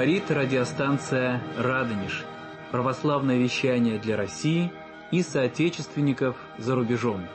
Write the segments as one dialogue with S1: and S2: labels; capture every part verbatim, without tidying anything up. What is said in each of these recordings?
S1: Говорит радиостанция «Радонеж». Православное вещание для России и соотечественников за рубежом.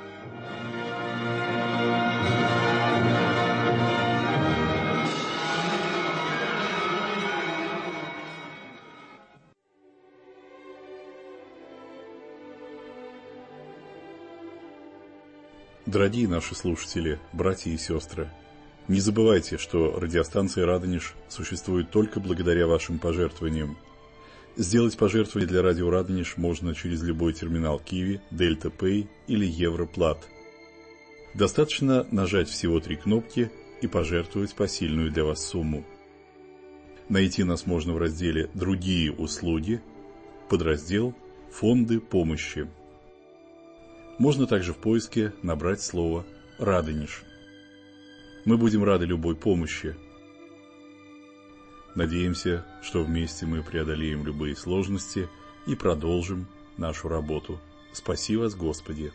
S2: Дорогие наши слушатели, братья и сестры, не забывайте, что радиостанция «Радонеж» существует только благодаря вашим пожертвованиям. Сделать пожертвование для радио «Радонеж» можно через любой терминал Киви, Дельта Пэй или Европлат. Достаточно нажать всего три кнопки и пожертвовать посильную для вас сумму. Найти нас можно в разделе «Другие услуги», подраздел «Фонды помощи». Можно также в поиске набрать слово «Радонеж». Мы будем рады любой помощи. Надеемся, что вместе мы преодолеем любые сложности и продолжим нашу работу. Спаси вас, Господи!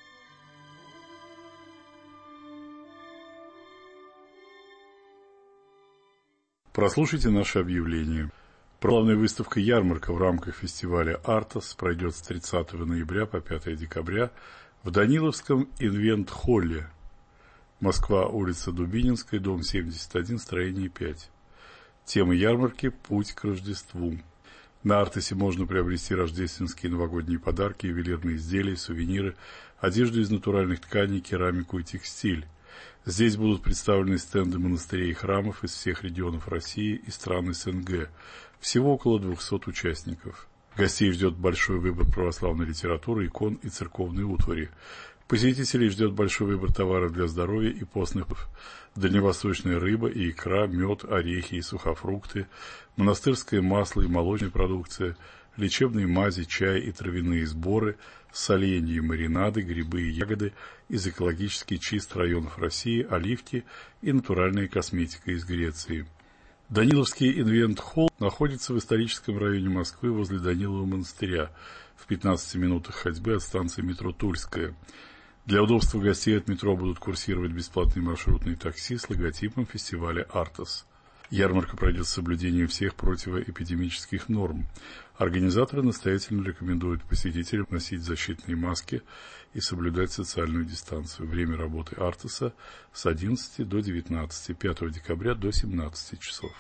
S2: Прослушайте наше объявление. Православная выставка «Ярмарка» в рамках фестиваля «Артос» пройдет с тридцатого ноября по пятое декабря в Даниловском Инвент-холле. Москва, улица Дубининская, дом семьдесят один, строение пять. Тема ярмарки «Путь к Рождеству». На «Артосе» можно приобрести рождественские новогодние подарки, ювелирные изделия, сувениры, одежду из натуральных тканей, керамику и текстиль. Здесь будут представлены стенды монастырей и храмов из всех регионов России и стран СНГ. Всего около двухсот участников. Гостей ждет большой выбор православной литературы, икон и церковной утвари. Посетителей ждет большой выбор товаров для здоровья и постных, дальневосточная рыба и икра, мед, орехи и сухофрукты, монастырское масло и молочная продукция, лечебные мази, чай и травяные сборы, соленья и маринады, грибы и ягоды из экологически чистых районов России, оливки и натуральная косметика из Греции. Даниловский Инвент-холл находится в историческом районе Москвы возле Данилова монастыря, в пятнадцати минутах ходьбы от станции метро Тульская. Для удобства гостей от метро будут курсировать бесплатные маршрутные такси с логотипом фестиваля «Артос». Ярмарка пройдет с соблюдением всех противоэпидемических норм. Организаторы настоятельно рекомендуют посетителям носить защитные маски и соблюдать социальную дистанцию. Время работы «Артоса» с одиннадцати до девятнадцати, пятого декабря до семнадцати часов.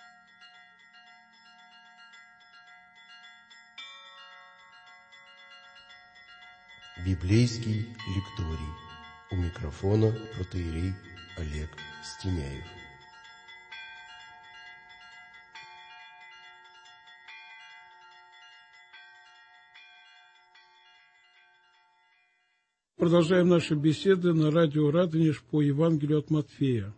S3: Библейский лекторий. У микрофона протоиерей Олег Стеняев.
S4: Продолжаем наши беседы на радио «Радонеж» по Евангелию от Матфея.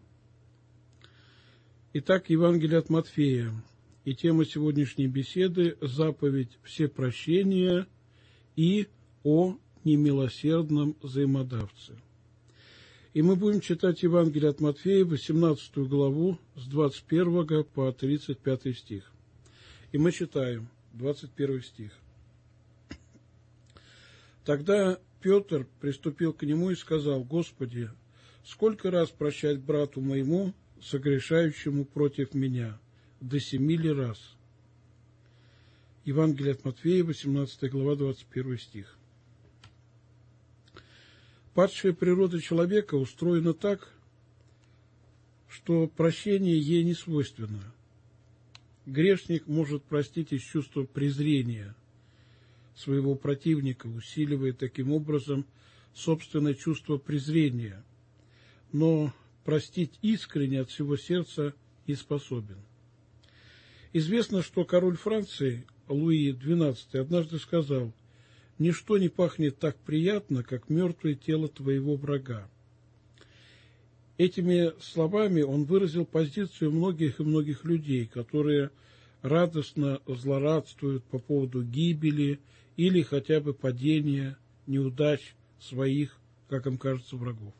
S4: Итак, Евангелие от Матфея. И тема сегодняшней беседы – заповедь всепрощения и о немилосердном взаимодавце. И мы будем читать Евангелие от Матфея, восемнадцатую главу, с двадцать первого по тридцать пятый стих. И мы читаем двадцать первый стих. «Тогда Петр приступил к нему и сказал: Господи, сколько раз прощать брату моему, согрешающему против меня? До семи ли раз?» Евангелие от Матфея, восемнадцатая глава, двадцать первый стих. Падшая природа человека устроена так, что прощение ей не свойственно. Грешник может простить из чувства презрения своего противника, усиливая таким образом собственное чувство презрения, но простить искренне от всего сердца не способен. Известно, что король Франции Луи двенадцатый однажды сказал: «Ничто не пахнет так приятно, как мертвое тело твоего врага». Этими словами он выразил позицию многих и многих людей, которые радостно злорадствуют по поводу гибели или хотя бы падения, неудач своих, как им кажется, врагов.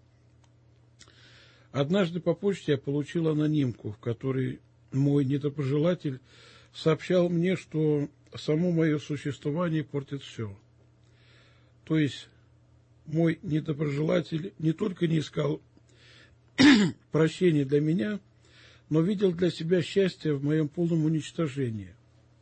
S4: Однажды по почте я получил анонимку, в которой мой недоброжелатель сообщал мне, что само мое существование портит все. То есть мой недоброжелатель не только не искал прощения для меня, но видел для себя счастье в моем полном уничтожении.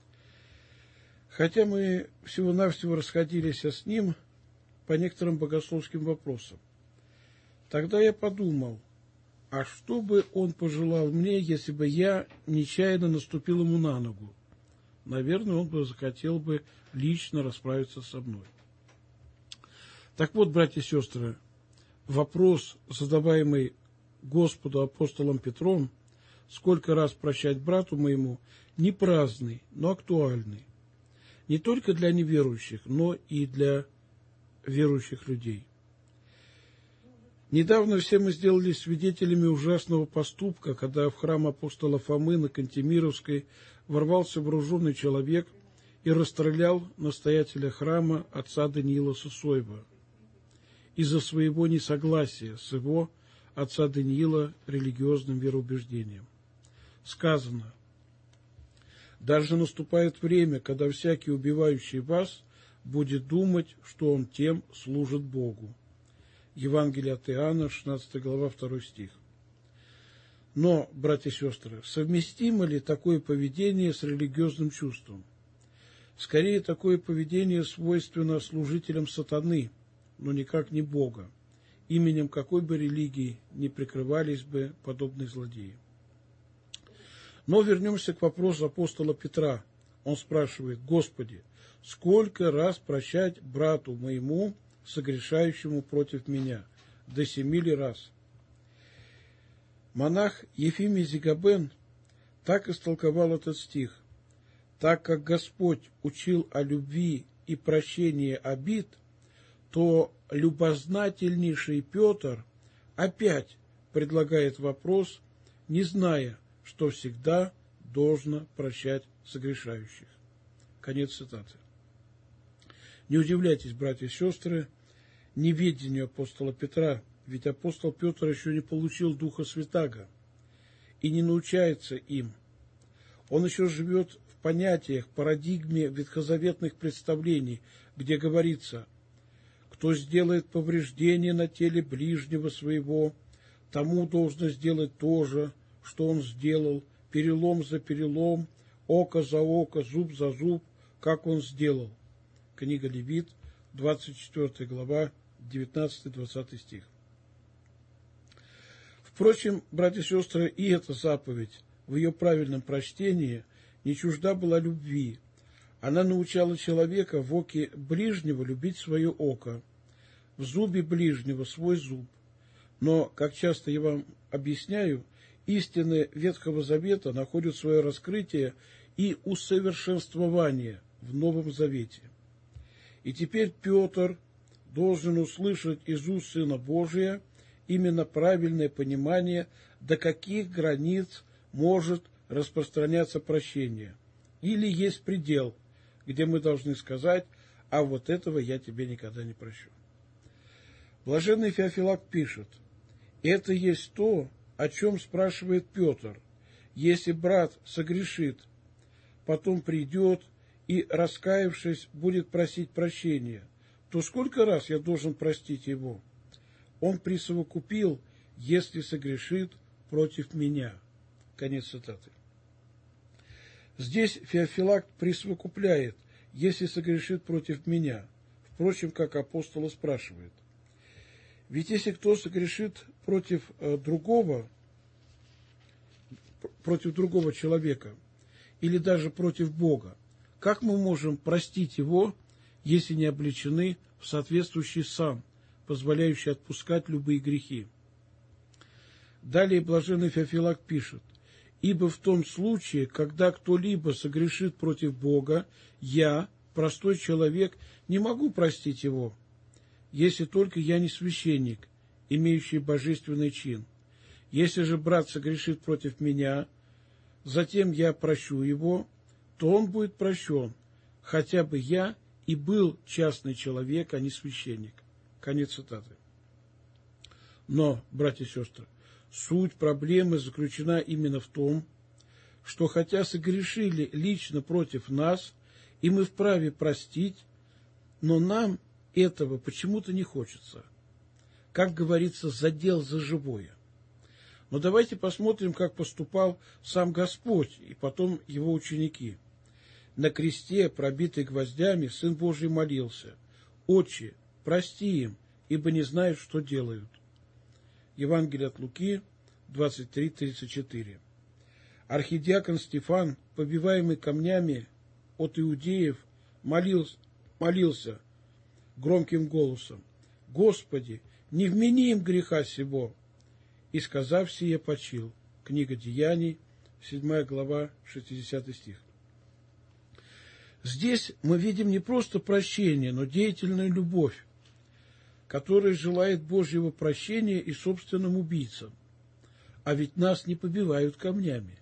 S4: Хотя мы всего-навсего расходились с ним по некоторым богословским вопросам. Тогда я подумал, а что бы он пожелал мне, если бы я нечаянно наступил ему на ногу? Наверное, он бы захотел бы лично расправиться со мной. Так вот, братья и сестры, вопрос, задаваемый Господу апостолом Петром, сколько раз прощать брату моему, не праздный, но актуальный. Не только для неверующих, но и для верующих людей. Недавно все мы сделали свидетелями ужасного поступка, когда в храм апостола Фомы на Кантемировской ворвался вооруженный человек и расстрелял настоятеля храма отца Даниила Сысоева из-за своего несогласия с его, отца Даниила, религиозным вероубеждением. Сказано: «Даже наступает время, когда всякий, убивающий вас, будет думать, что он тем служит Богу». Евангелие от Иоанна, шестнадцатая глава, второй стих. Но, братья и сестры, совместимо ли такое поведение с религиозным чувством? Скорее, такое поведение свойственно служителям сатаны, но никак не Бога, именем какой бы религии не прикрывались бы подобные злодеи. Но вернемся к вопросу апостола Петра. Он спрашивает: «Господи, сколько раз прощать брату моему, согрешающему против меня? До семи ли раз?» Монах Ефимий Зигабен так истолковал этот стих: «Так как Господь учил о любви и прощении обид, то любознательнейший Петр опять предлагает вопрос, не зная, что всегда должно прощать согрешающих». Конец цитаты. Не удивляйтесь, братья и сестры, неведению апостола Петра, ведь апостол Петр еще не получил Духа Святаго и не научается им. Он еще живет в понятиях, парадигме ветхозаветных представлений, где говорится: «Кто сделает повреждение на теле ближнего своего, тому должно сделать то же, что он сделал, перелом за перелом, око за око, зуб за зуб, как он сделал». Книга Левит, двадцать четвёртая глава, девятнадцатый-двадцатый стих. Впрочем, братья и сестры, и эта заповедь в ее правильном прочтении не чужда была любви. Она научала человека в оке ближнего любить свое око, в зубе ближнего свой зуб. Но, как часто я вам объясняю, истины Ветхого Завета находят свое раскрытие и усовершенствование в Новом Завете. И теперь Петр должен услышать из уст Сына Божия именно правильное понимание, до каких границ может распространяться прощение. Или есть предел, где мы должны сказать: «А вот этого я тебе никогда не прощу». Блаженный Феофилакт пишет: «Это есть то, о чем спрашивает Петр. Если брат согрешит, потом придет и, раскаявшись, будет просить прощения, то сколько раз я должен простить его? Он присовокупил: если согрешит против меня». Конец цитаты. Здесь Феофилакт присовокупляет: если согрешит против меня. Впрочем, как апостола спрашивает. Ведь если кто согрешит против э, другого, против другого человека, или даже против Бога, как мы можем простить его, если не облечены в соответствующий сан, позволяющий отпускать любые грехи? Далее блаженный Феофилакт пишет: «Ибо в том случае, когда кто-либо согрешит против Бога, я, простой человек, не могу простить его, если только я не священник, имеющий божественный чин. Если же брат согрешит против меня, затем я прощу его, то он будет прощен, хотя бы я и был частный человек, а не священник». Конец цитаты. Но, братья и сестры, суть проблемы заключена именно в том, что хотя согрешили лично против нас, и мы вправе простить, но нам этого почему-то не хочется. Как говорится, задел за живое. Но давайте посмотрим, как поступал сам Господь и потом его ученики. На кресте, пробитый гвоздями, Сын Божий молился: «Отче, прости им, ибо не знают, что делают». Евангелие от Луки двадцать три тридцать четыре. Архидиакон Стефан, побиваемый камнями от иудеев, молился, молился громким голосом: «Господи, не вмени им греха сего!» И, сказав сие, почил. Книга Деяний, седьмая глава, шестидесятый стих. Здесь мы видим не просто прощение, но деятельную любовь, которая желает Божьего прощения и собственным убийцам. А ведь нас не побивают камнями,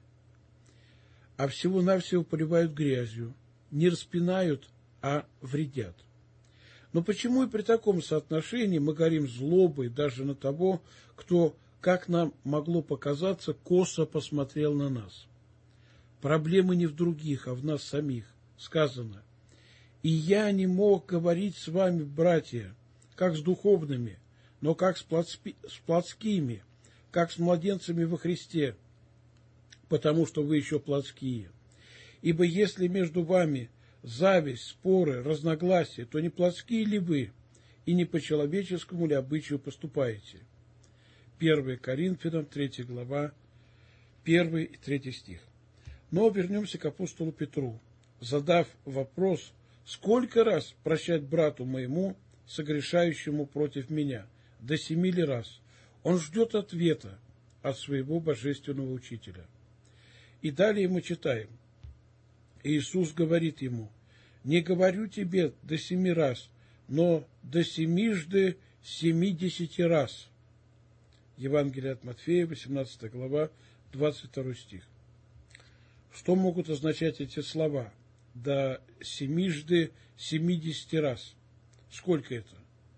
S4: а всего-навсего поливают грязью, не распинают, а вредят. Но почему и при таком соотношении мы горим злобой даже на того, кто, как нам могло показаться, косо посмотрел на нас? Проблема не в других, а в нас самих. Сказано: «И я не мог говорить с вами, братья, как с духовными, но как с, плотски, с плотскими, как с младенцами во Христе, потому что вы еще плотские. Ибо если между вами зависть, споры, разногласия, то не плотские ли вы, и не по человеческому ли обычаю поступаете?» первое Коринфянам, третья глава, первый и третий стих. Но вернемся к апостолу Петру. Задав вопрос: «Сколько раз прощать брату моему, согрешающему против меня? До семи ли раз?» Он ждет ответа от своего божественного учителя. И далее мы читаем. Иисус говорит ему: «Не говорю тебе до семи раз, но до семижды семидесяти раз». Евангелие от Матфея, восемнадцатая глава, двадцать второй стих. Что могут означать эти слова? До семижды семидесяти раз. Сколько это?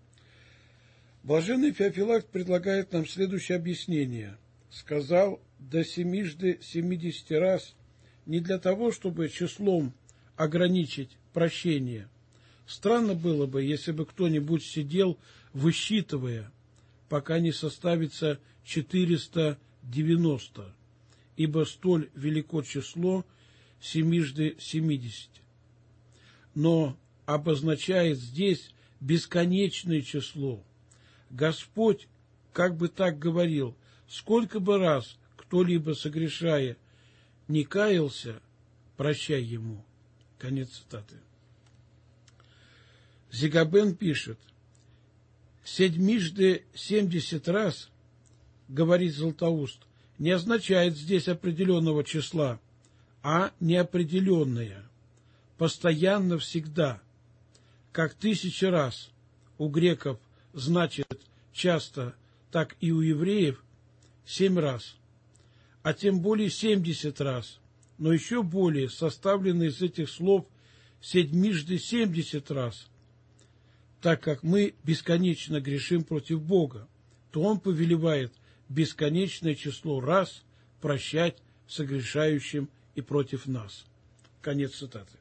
S4: Блаженный Феофилакт предлагает нам следующее объяснение. Сказал до семижды семидесяти раз не для того, чтобы числом ограничить прощение. Странно было бы, если бы кто-нибудь сидел, высчитывая, пока не составится четыреста девяносто, ибо столь велико число семижды семидесяти. Но обозначает здесь бесконечное число. Господь как бы так говорил: сколько бы раз кто-либо, согрешая, не каялся, прощай ему. Конец цитаты. Зигабен пишет: седьмижды семьдесят раз, говорит Златоуст, не означает здесь определенного числа, а неопределенное, постоянно, всегда, как тысяча раз у греков значит часто, так и у евреев семь раз, а тем более семьдесят раз, но еще более составлены из этих слов седьмижды семьдесят раз. Так как мы бесконечно грешим против Бога, то Он повелевает бесконечное число раз прощать согрешающим и против нас. Конец цитаты.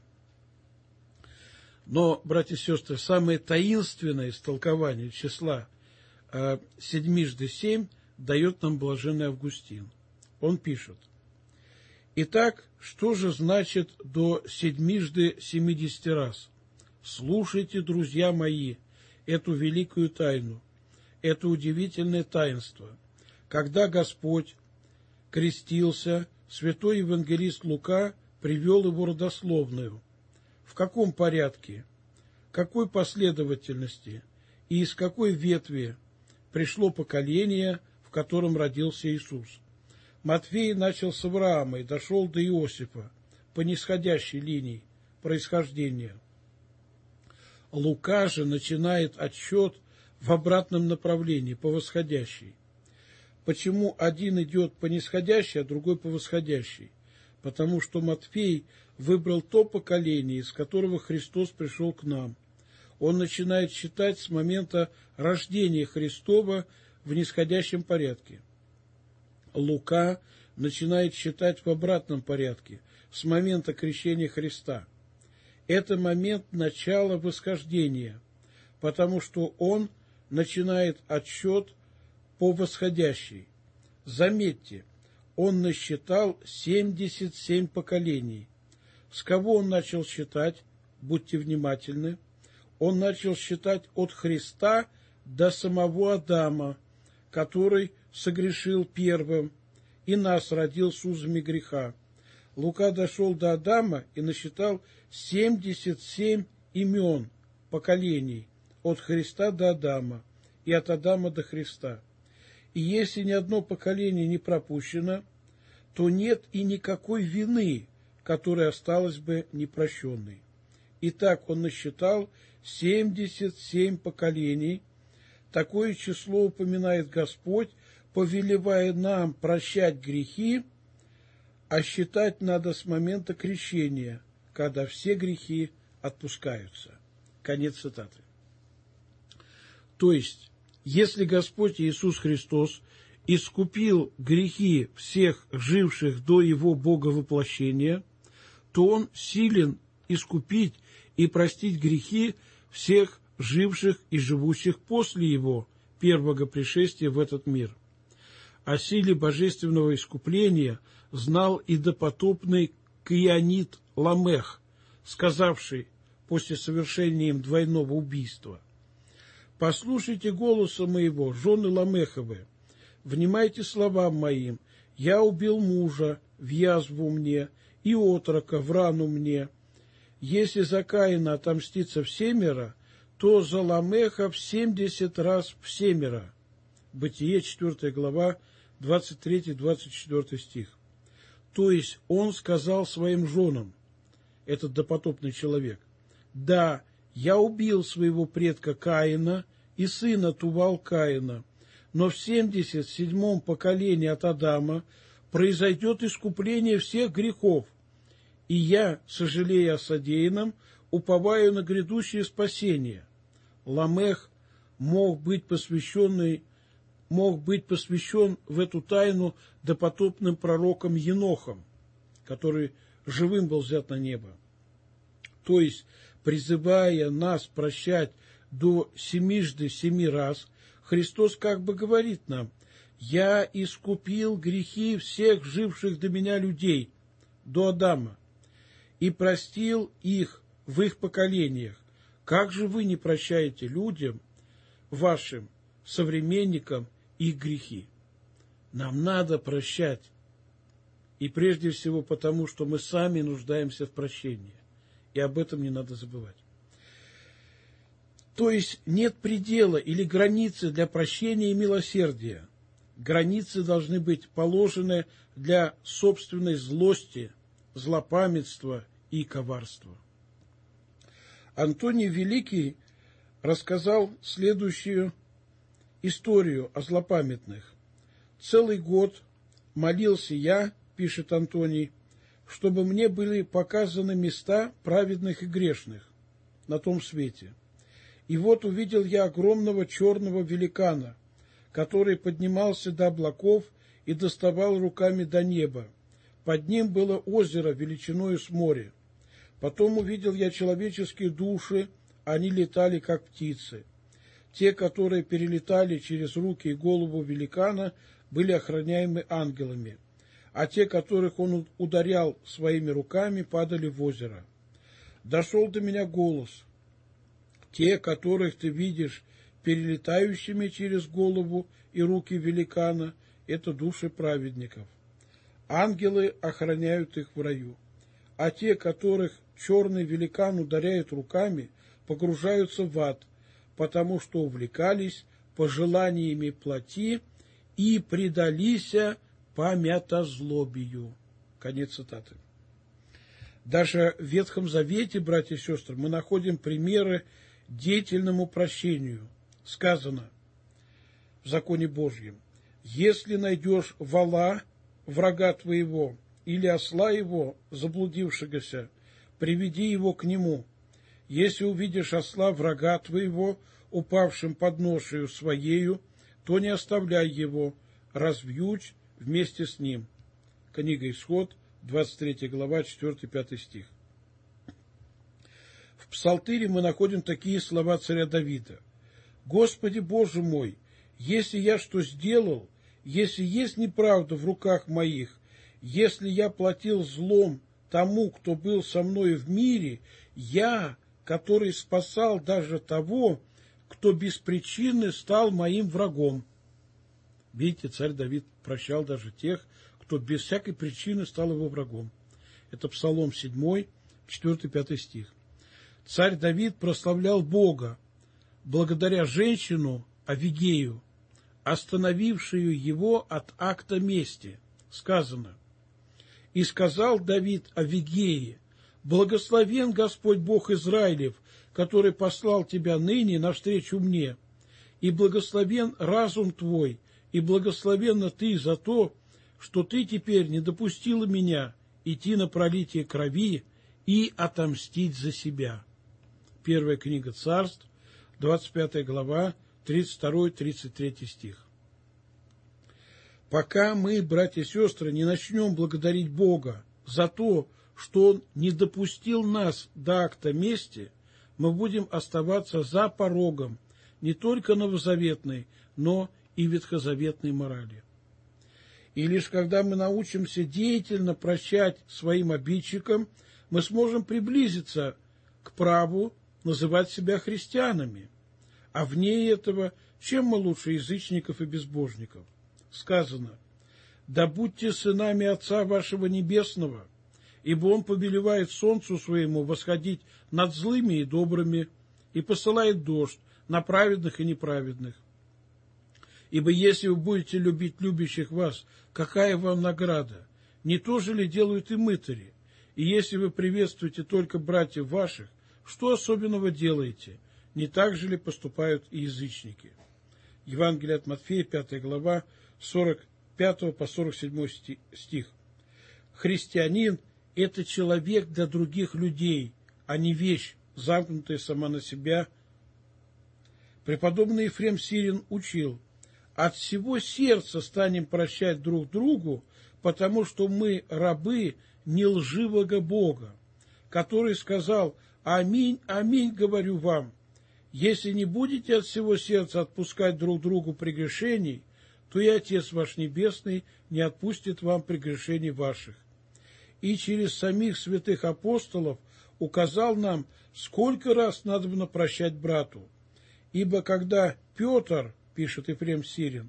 S4: Но, братья и сестры, самое таинственное истолкование числа э, седьмижды семь дает нам блаженный Августин. Он пишет: «Итак, что же значит до седьмижды семидесяти раз? Слушайте, друзья мои, эту великую тайну, это удивительное таинство. Когда Господь крестился, святой евангелист Лука привел его родословную. В каком порядке, какой последовательности и из какой ветви пришло поколение, в котором родился Иисус? Матфей начал с Авраама и дошел до Иосифа по нисходящей линии происхождения. Лука же начинает отсчет в обратном направлении, по восходящей. Почему один идет по нисходящей, а другой по восходящей? Потому что Матфей выбрал то поколение, из которого Христос пришел к нам. Он начинает считать с момента рождения Христова в нисходящем порядке. Лука начинает считать в обратном порядке, с момента крещения Христа. Это момент начала восхождения, потому что он начинает отсчет по восходящей. Заметьте, он насчитал семьдесят семь поколений. С кого он начал считать? Будьте внимательны. Он начал считать от Христа до самого Адама, который согрешил первым и нас родил с узами греха. Лука дошел до Адама и насчитал семьдесят семь имен, поколений, от Христа до Адама и от Адама до Христа. И если ни одно поколение не пропущено, то нет и никакой вины, которая осталась бы непрощенной. Итак, он насчитал семьдесят семь поколений. Такое число упоминает Господь, повелевая нам прощать грехи, а считать надо с момента крещения, когда все грехи отпускаются. Конец цитаты. То есть, если Господь Иисус Христос искупил грехи всех живших до Его Боговоплощения, то Он силен искупить и простить грехи всех живших и живущих после Его первого пришествия в этот мир. О силе божественного искупления знал и допотопный каианит Ламех, сказавший после совершения им двойного убийства: «Послушайте голоса моего, жены Ламеховы, внимайте словам моим, я убил мужа в язву мне, и отрока в рану мне. Если за Каина отомстится всемеро, то за Ламеха в семьдесят раз всемеро». Бытие, четвёртая глава, двадцать третий — двадцать четвёртый стих. То есть он сказал своим женам, этот допотопный человек: «Да, я убил своего предка Каина и сына Тувал Каина, но в семьдесят седьмом поколении от Адама произойдет искупление всех грехов, и я, сожалея о содеянном, уповаю на грядущее спасение». Ламех мог быть посвященный мог быть посвящен в эту тайну допотопным пророком Енохом, который живым был взят на небо. То есть, призывая нас прощать до семижды семи раз, Христос как бы говорит нам: «Я искупил грехи всех живших до меня людей, до Адама, и простил их в их поколениях. Как же вы не прощаете людям, вашим современникам, их грехи?» Нам надо прощать. И прежде всего потому, что мы сами нуждаемся в прощении. И об этом не надо забывать. То есть нет предела или границы для прощения и милосердия. Границы должны быть положены для собственной злости, злопамятства и коварства. Антоний Великий рассказал следующую историю о злопамятных. «Целый год молился я, — пишет Антоний, — чтобы мне были показаны места праведных и грешных на том свете. И вот увидел я огромного черного великана, который поднимался до облаков и доставал руками до неба. Под ним было озеро величиною с море. Потом увидел я человеческие души, они летали, как птицы. Те, которые перелетали через руки и голову великана, были охраняемы ангелами, а те, которых он ударял своими руками, падали в озеро. Дошел до меня голос: те, которых ты видишь перелетающими через голову и руки великана, это души праведников. Ангелы охраняют их в раю, а те, которых черный великан ударяет руками, погружаются в ад, потому что увлекались пожеланиями плоти и предалися памятозлобию». Конец цитаты. Даже в Ветхом Завете, братья и сестры, мы находим примеры деятельному прощению. Сказано в законе Божьем: «Если найдешь вола, врага твоего, или осла его, заблудившегося, приведи его к нему. Если увидишь осла врага твоего, упавшим под ношею своею, то не оставляй его, развьючь вместе с ним». Книга Исход, двадцать третья глава, четвёртый-пятый стих. В Псалтире мы находим такие слова царя Давида: «Господи Боже мой, если я что сделал, если есть неправда в руках моих, если я платил злом тому, кто был со мной в мире, я, который спасал даже того, кто без причины стал моим врагом». Видите, царь Давид прощал даже тех, кто без всякой причины стал его врагом. Это Псалом седьмой, четвёртый-пятый стих. Царь Давид прославлял Бога благодаря женщину Авигею, остановившую его от акта мести. Сказано: «И сказал Давид Авигее: благословен Господь Бог Израилев, который послал тебя ныне навстречу мне, и благословен разум твой, и благословенна ты за то, что ты теперь не допустила меня идти на пролитие крови и отомстить за себя». Первая книга Царств, двадцать пятая глава, тридцать второй — тридцать третий стих. Пока мы, братья и сестры, не начнем благодарить Бога за то, что Он не допустил нас до акта мести, мы будем оставаться за порогом не только новозаветной, но и ветхозаветной морали. И лишь когда мы научимся деятельно прощать своим обидчикам, мы сможем приблизиться к праву называть себя христианами. А вне этого, чем мы лучше язычников и безбожников? Сказано: «Да будьте сынами Отца вашего Небесного, ибо Он повелевает солнцу своему восходить над злыми и добрыми, и посылает дождь на праведных и неправедных. Ибо если вы будете любить любящих вас, какая вам награда? Не то же ли делают и мытари? И если вы приветствуете только братьев ваших, что особенного делаете? Не так же ли поступают и язычники?» Евангелие от Матфея, пятая глава, сорок пятый по сорок седьмой стих. Христианин – это человек для других людей, а не вещь, замкнутая сама на себя. Преподобный Ефрем Сирин учил: «От всего сердца станем прощать друг другу, потому что мы рабы нелживого Бога, который сказал: аминь, аминь, говорю вам, если не будете от всего сердца отпускать друг другу прегрешений, то и Отец ваш Небесный не отпустит вам прегрешений ваших». И через самих святых апостолов указал нам, сколько раз надобно прощать брату. Ибо когда Петр, пишет Ефрем Сирин,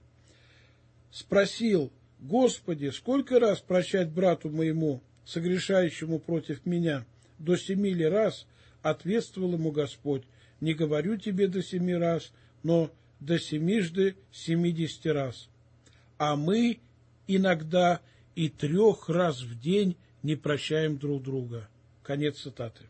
S4: спросил: «Господи, сколько раз прощать брату моему, согрешающему против меня, до семи ли раз?» Ответствовал ему Господь: «Не говорю тебе до семи раз, но до семижды семидесяти раз». А мы иногда и трех раз в день не прощаем друг друга. Конец цитаты.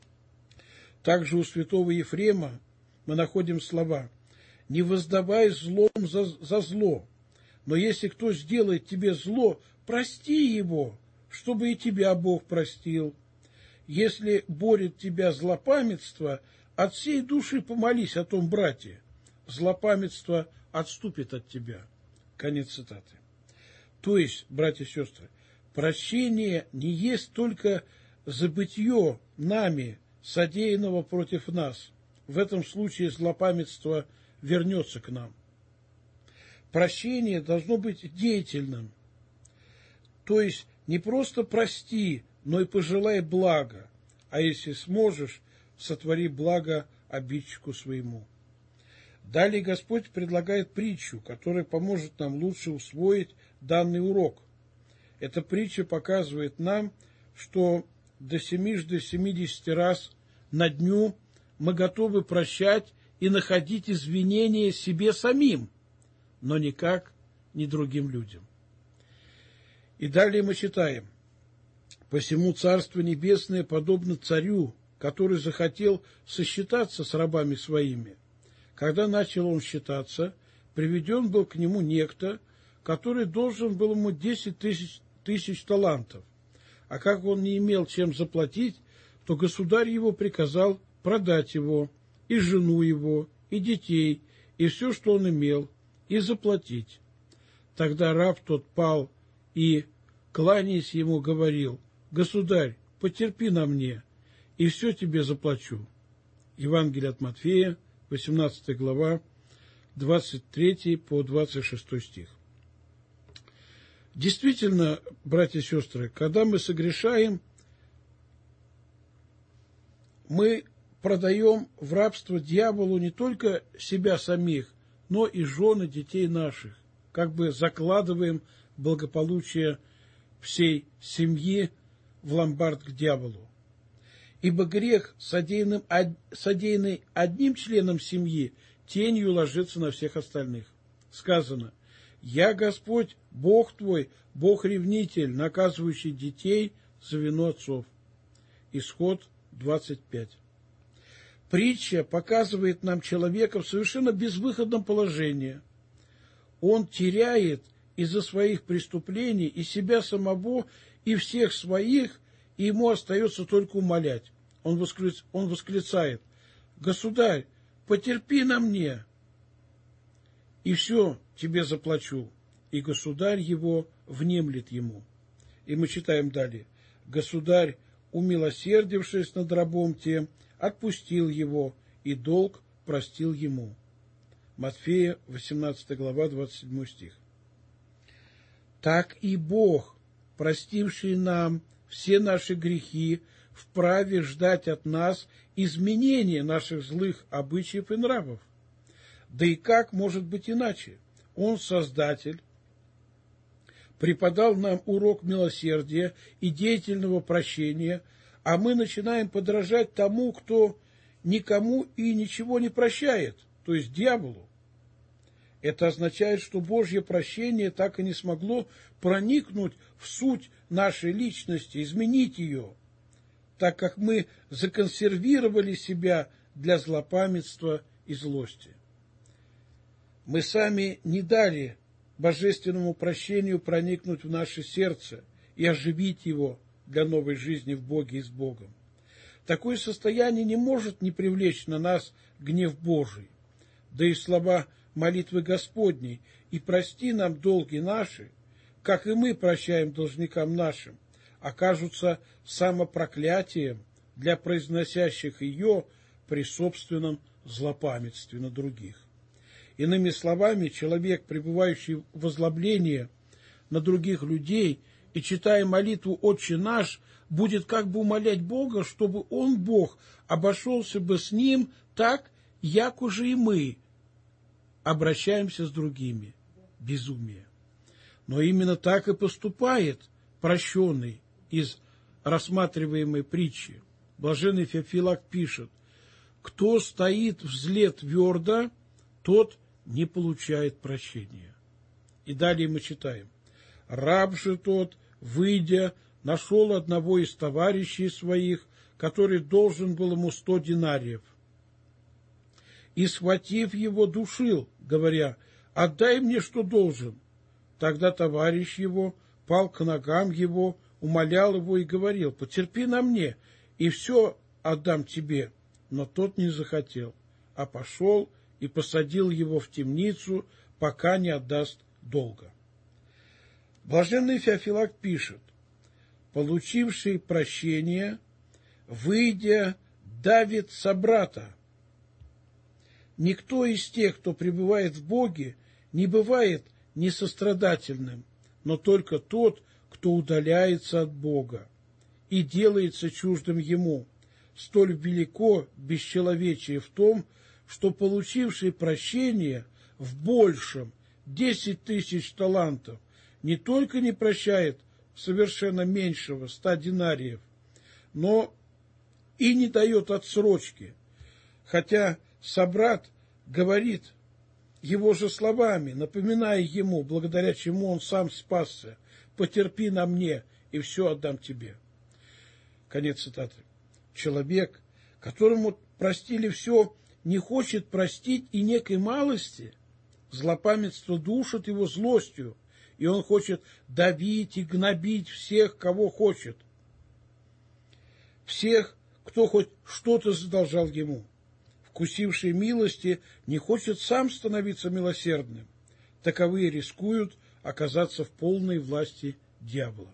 S4: Также у святого Ефрема мы находим слова: «Не воздавай злом за, за зло, но если кто сделает тебе зло, прости его, чтобы и тебя Бог простил. Если борет тебя злопамятство, от всей души помолись о том брате, злопамятство отступит от тебя». Конец цитаты. То есть, братья и сестры, прощение не есть только забытье нами содеянного против нас. В этом случае злопамятство вернется к нам. Прощение должно быть деятельным. То есть, не просто прости, но и пожелай блага, а если сможешь, сотвори благо обидчику своему. Далее Господь предлагает притчу, которая поможет нам лучше усвоить данный урок. Эта притча показывает нам, что до семижды семидесяти раз на дню мы готовы прощать и находить извинения себе самим, но никак не другим людям. И далее мы читаем: «Посему Царство Небесное подобно царю, который захотел сосчитаться с рабами своими. Когда начал он считаться, приведен был к нему некто, который должен был ему десять тысяч, тысяч талантов. А как он не имел чем заплатить, то государь его приказал продать его, и жену его, и детей, и все, что он имел, и заплатить. Тогда раб тот пал и, кланяясь ему, говорил: «Государь, потерпи на мне, и все тебе заплачу». Евангелие от Матфея, восемнадцатая глава, двадцать третий по двадцать шестой стих. Действительно, братья и сестры, когда мы согрешаем, мы продаем в рабство дьяволу не только себя самих, но и жены детей наших, как бы закладываем благополучие всей семьи в ломбард к дьяволу. Ибо грех, содеянным, содеянный одним членом семьи, тенью ложится на всех остальных. Сказано: «Я Господь, Бог твой, Бог-ревнитель, наказывающий детей за вину отцов». Исход двадцать пять. Притча показывает нам человека в совершенно безвыходном положении. Он теряет из-за своих преступлений и себя самого, и всех своих, и ему остается только умолять. Он, восклиц... он восклицает: «Государь, потерпи на мне, и все тебе заплачу». И государь его внемлет ему. И мы читаем далее: «Государь, умилосердившись над рабом тем, отпустил его, и долг простил ему». Матфея, восемнадцатая глава, двадцать седьмой стих. Так и Бог, простивший нам все наши грехи, вправе ждать от нас изменения наших злых обычаев и нравов. Да и как может быть иначе? Он, Создатель, преподал нам урок милосердия и деятельного прощения, а мы начинаем подражать тому, кто никому и ничего не прощает, то есть дьяволу. Это означает, что Божье прощение так и не смогло проникнуть в суть нашей личности, изменить ее, так как мы законсервировали себя для злопамятства и злости. Мы сами не дали божественному прощению проникнуть в наше сердце и оживить его для новой жизни в Боге и с Богом. Такое состояние не может не привлечь на нас гнев Божий. Да и слова молитвы Господней: «И прости нам долги наши, как и мы прощаем должникам нашим», окажутся самопроклятием для произносящих ее при собственном злопамятстве на других. Иными словами, человек, пребывающий в озлоблении на других людей и читая молитву «Отче наш», будет как бы умолять Бога, чтобы Он, Бог, обошелся бы с ним так, як уже и мы обращаемся с другими. Безумие. Но именно так и поступает прощенный из рассматриваемой притчи. Блаженный Феофилак пишет: «Кто стоит взлет твердо, тот не получает прощения». И далее мы читаем: «Раб же тот, выйдя, нашел одного из товарищей своих, который должен был ему сто динариев, и, схватив его, душил, говоря: отдай мне, что должен. Тогда товарищ его пал к ногам его, умолял его и говорил: потерпи на мне, и все отдам тебе. Но тот не захотел, а пошел и посадил его в темницу, пока не отдаст долга». Блаженный Феофилак пишет: получивший прощение, выйдя, давит собрата. Никто из тех, кто пребывает в Боге, не бывает несострадательным, но только тот, кто удаляется от Бога и делается чуждым Ему. Столь велико бесчеловечие в том, что получивший прощение в большем десять тысяч талантов не только не прощает совершенно меньшего ста динариев, но и не дает отсрочки, хотя собрат говорит его же словами, напоминая ему, благодаря чему он сам спасся: потерпи на мне, и все отдам тебе. Конец цитаты. Человек, которому простили все, не хочет простить и некой малости. Злопамятство душит его злостью, и он хочет давить и гнобить всех, кого хочет. Всех, кто хоть что-то задолжал ему. Вкусивший милости не хочет сам становиться милосердным. Таковые рискуют оказаться в полной власти дьявола.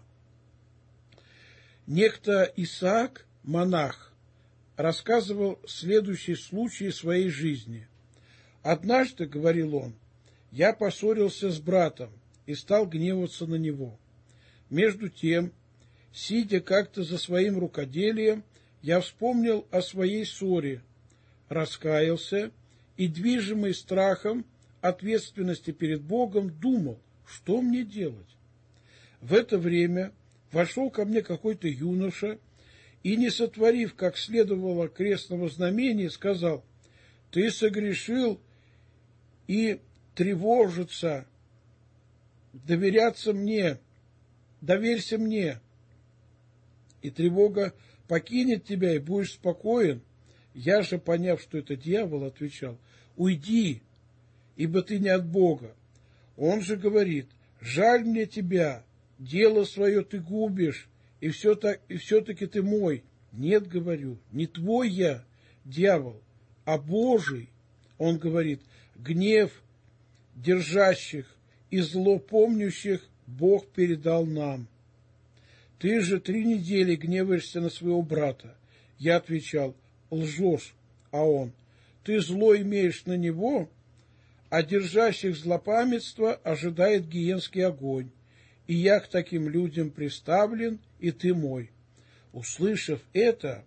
S4: Некто Исаак, монах, рассказывал следующий случай своей жизни. «Однажды, — говорил он, — я поссорился с братом, и стал гневаться на него. Между тем, сидя как-то за своим рукоделием, я вспомнил о своей ссоре, раскаялся и, движимый страхом ответственности перед Богом, думал, что мне делать. В это время вошел ко мне какой-то юноша и, не сотворив, как следовало, крестного знамения, сказал: «Ты согрешил и тревожится, доверяться мне, доверься мне, и тревога покинет тебя, и будешь спокоен». Я же, поняв, что это дьявол, отвечал: «Уйди, ибо ты не от Бога». Он же говорит: «Жаль мне тебя, дело свое ты губишь, и, все так, и все-таки ты мой». «Нет, — говорю, — не твой я, дьявол, а Божий». Он говорит: «Гнев держащих и зло помнящих Бог передал нам. Ты же три недели гневаешься на своего брата». Я отвечал: «Лжешь». А он: «Ты зло имеешь на него, а держащих злопамятство ожидает гиенский огонь. И я к таким людям приставлен, и ты мой». Услышав это,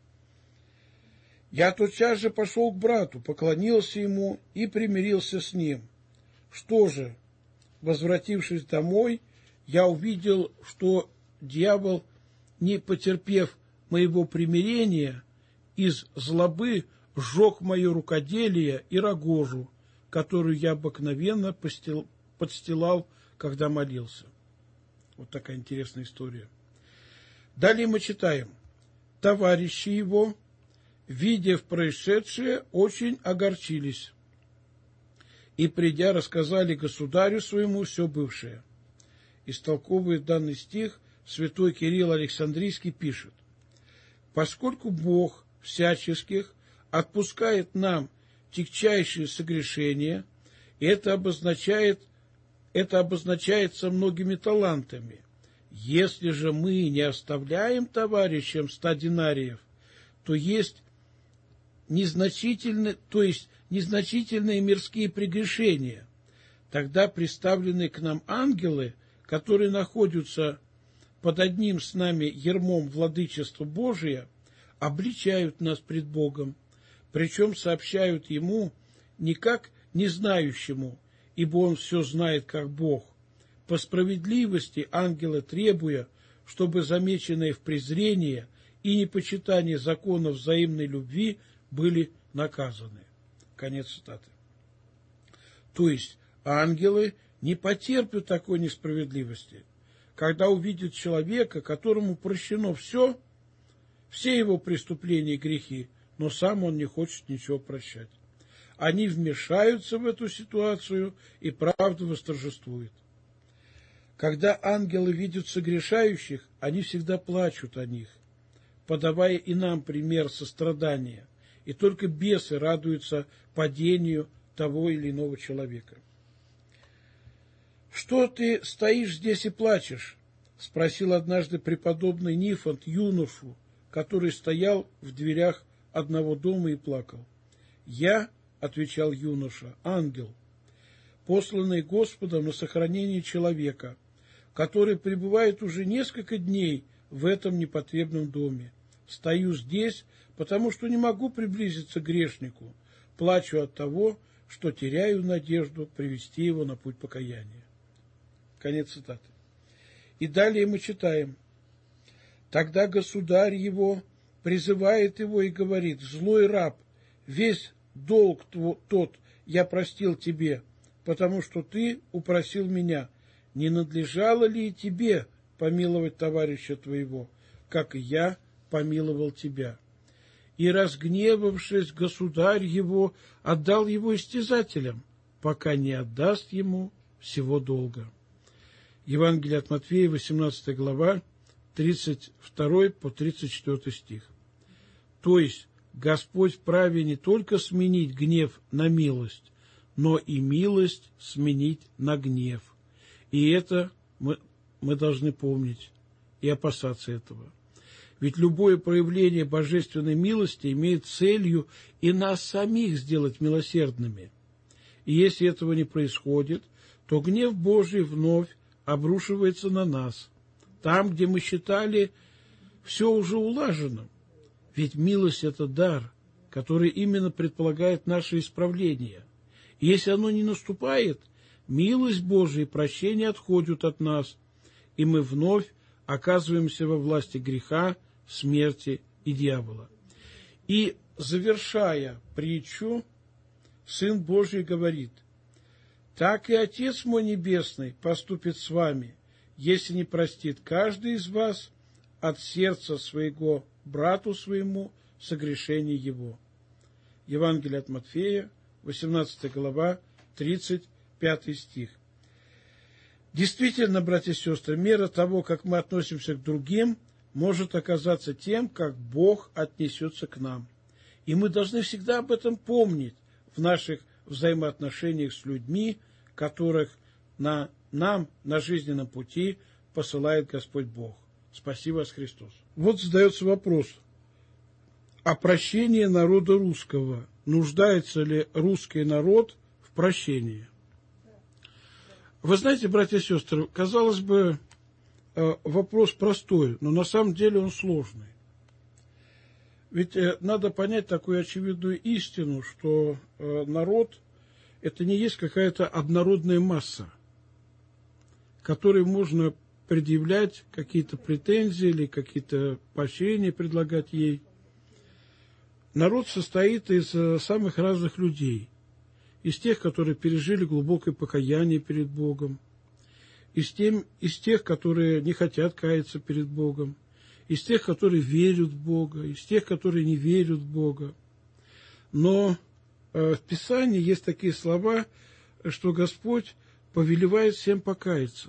S4: я тотчас же пошел к брату, поклонился ему и примирился с ним. Что же, возвратившись домой, я увидел, что дьявол, не потерпев моего примирения, из злобы сжег мое рукоделие и рогожу, которую я обыкновенно постил, подстилал, когда молился. Вот такая интересная история. Далее мы читаем: товарищи его, видя в происшедшее, очень огорчились и, придя, рассказали государю своему все бывшее. Истолковывает данный стих святой Кирилл Александрийский, пишет: «Поскольку Бог всяческих отпускает нам тягчайшие согрешения, это обозначает, это обозначается многими талантами. Если же мы не оставляем товарищам ста динариев, то есть незначительные, то есть незначительные мирские прегрешения. Тогда представленные к нам ангелы, которые находятся под одним с нами ярмом владычества Божия, обличают нас пред Богом, причем сообщают Ему не как незнающему, ибо Он все знает как Бог. По справедливости ангелы, требуя, чтобы замеченные в презрении и непочитании законов взаимной любви были наказаны». Конец цитаты. То есть ангелы не потерпят такой несправедливости, когда увидят человека, которому прощено все, все его преступления и грехи, но сам он не хочет ничего прощать. Они вмешаются в эту ситуацию, и правда восторжествует. Когда ангелы видят согрешающих, они всегда плачут о них, подавая и нам пример сострадания, и только бесы радуются падению того или иного человека. «Что ты стоишь здесь и плачешь?» — спросил однажды преподобный Нифонт юношу, который стоял в дверях одного дома и плакал. «Я, — отвечал юноша, — ангел, посланный Господом на сохранение человека, который пребывает уже несколько дней в этом непотребном доме. Стою здесь, потому что не могу приблизиться к грешнику, плачу от того, что теряю надежду привести его на путь покаяния». Конец цитаты. И далее мы читаем: «Тогда государь его призывает его и говорит: злой раб, весь долг тот я простил тебе, потому что ты упросил меня. Не надлежало ли и тебе помиловать товарища твоего, как и я помиловал тебя? И, разгневавшись, государь его отдал его истязателям, пока не отдаст ему всего долга». Евангелие от Матфея, восемнадцатая глава, тридцать второй по тридцать четвёртый стих. То есть Господь вправе не только сменить гнев на милость, но и милость сменить на гнев. И это мы, мы должны помнить и опасаться этого. Ведь любое проявление божественной милости имеет целью и нас самих сделать милосердными. И если этого не происходит, то гнев Божий вновь обрушивается на нас, там, где мы считали все уже улаженным. Ведь милость – это дар, который именно предполагает наше исправление. И если оно не наступает, милость Божия и прощение отходят от нас, и мы вновь оказываемся во власти греха, смерти и дьявола. И, завершая притчу, Сын Божий говорит: «Так и Отец мой Небесный поступит с вами, если не простит каждый из вас от сердца своего брату своему согрешение его». Евангелие от Матфея, восемнадцатая глава, тридцать пятый стих. Действительно, братья и сестры, мера того, как мы относимся к другим, может оказаться тем, как Бог отнесется к нам. И мы должны всегда об этом помнить в наших взаимоотношениях с людьми, которых на, нам на жизненном пути посылает Господь Бог. Спаси вас, Христос. Вот задается вопрос: о прощении народа русского. Нуждается ли русский народ в прощении? Вы знаете, братья и сестры, казалось бы, вопрос простой, но на самом деле он сложный. Ведь надо понять такую очевидную истину, что народ – это не есть какая-то однородная масса, которой можно предъявлять какие-то претензии или какие-то поощрения предлагать ей. Народ состоит из самых разных людей. Из тех, которые пережили глубокое покаяние перед Богом, из, тем, из тех, которые не хотят каяться перед Богом, из тех, которые верят в Бога, из тех, которые не верят в Бога. Но э, в Писании есть такие слова, что Господь повелевает всем покаяться.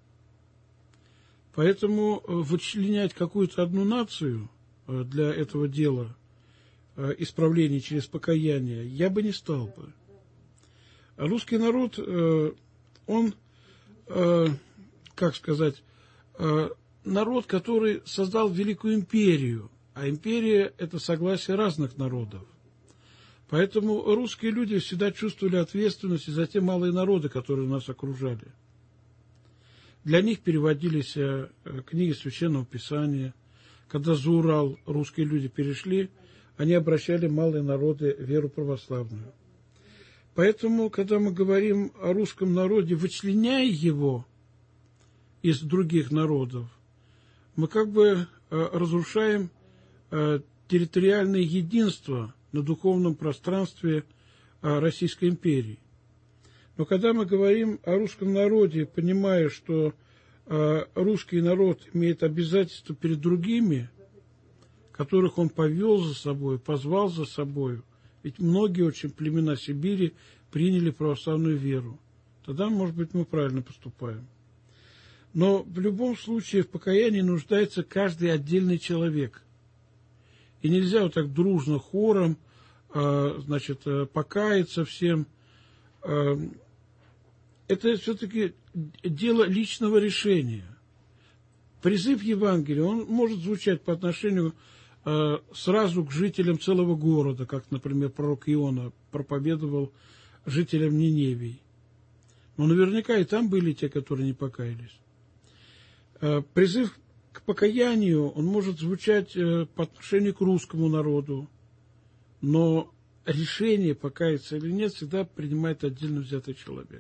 S4: Поэтому э, вычленять какую-то одну нацию э, для этого дела, э, исправления через покаяние, я бы не стал бы. А русский народ, э, он, э, как сказать, э, народ, который создал великую империю, а империя – это согласие разных народов. Поэтому русские люди всегда чувствовали ответственность за те малые народы, которые нас окружали. Для них переводились э, книги Священного Писания. Когда за Урал русские люди перешли, они обращали малые народы в веру православную. Поэтому, когда мы говорим о русском народе, вычленяя его из других народов, мы как бы э, разрушаем э, территориальное единство на духовном пространстве э, Российской империи. Но когда мы говорим о русском народе, понимая, что э, русский народ имеет обязательства перед другими, которых он повел за собой, позвал за собой, ведь многие очень племена Сибири приняли православную веру. Тогда, может быть, мы правильно поступаем. Но в любом случае в покаянии нуждается каждый отдельный человек. И нельзя вот так дружно, хором, э, значит, покаяться всем. Э, это все-таки дело личного решения. Призыв Евангелия, он может звучать по отношению сразу к жителям целого города, как, например, пророк Иона проповедовал жителям Ниневии. Но наверняка и там были те, которые не покаялись. Призыв к покаянию, он может звучать по отношению к русскому народу, но решение, покаяться или нет, всегда принимает отдельно взятый человек.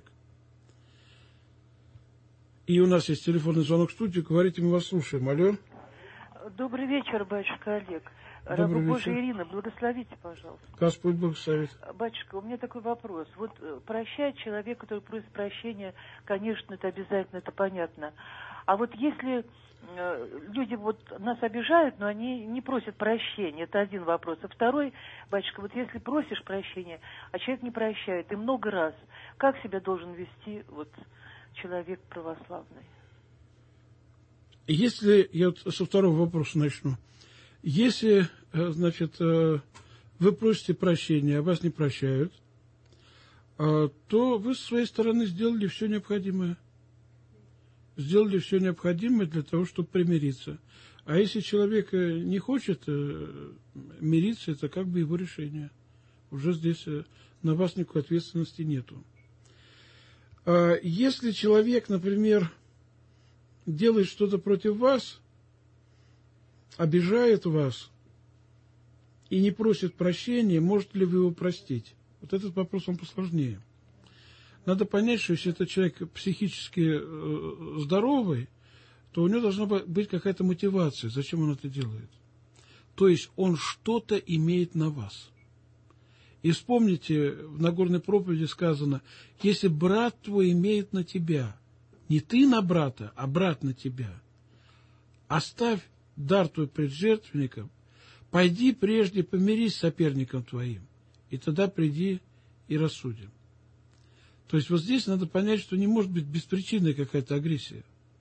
S4: И у нас есть телефонный звонок в студию, говорите, мы вас слушаем. Алло.
S5: Добрый вечер, батюшка Олег.
S4: Добрый
S5: Раба
S4: вечер.
S5: Божия Ирина, благословите, пожалуйста.
S4: Господь благословит.
S5: Батюшка, у меня такой вопрос. Вот прощать человека, который просит прощения, конечно, это обязательно, это понятно. А вот если э, люди вот нас обижают, но они не просят прощения, это один вопрос. А второй, батюшка, вот если просишь прощения, а человек не прощает, и много раз, как себя должен вести вот человек православный?
S4: Если, я вот со второго вопроса начну. Если, значит, вы просите прощения, а вас не прощают, то вы со своей стороны сделали все необходимое. Сделали все необходимое для того, чтобы примириться. А если человек не хочет мириться, это как бы его решение. Уже здесь на вас никакой ответственности нету. Если человек, например, делает что-то против вас, обижает вас и не просит прощения, можете ли вы его простить? Вот этот вопрос, он посложнее. Надо понять, что если этот человек психически здоровый, то у него должна быть какая-то мотивация, зачем он это делает. То есть он что-то имеет на вас. И вспомните, в Нагорной проповеди сказано, если брат твой имеет на тебя, не ты на брата, а брат на тебя, оставь дар твой пред жертвенником, пойди прежде помирись с соперником твоим, и тогда приди и рассудим. То есть вот здесь надо понять, что не может быть беспричинной какая-то агрессия.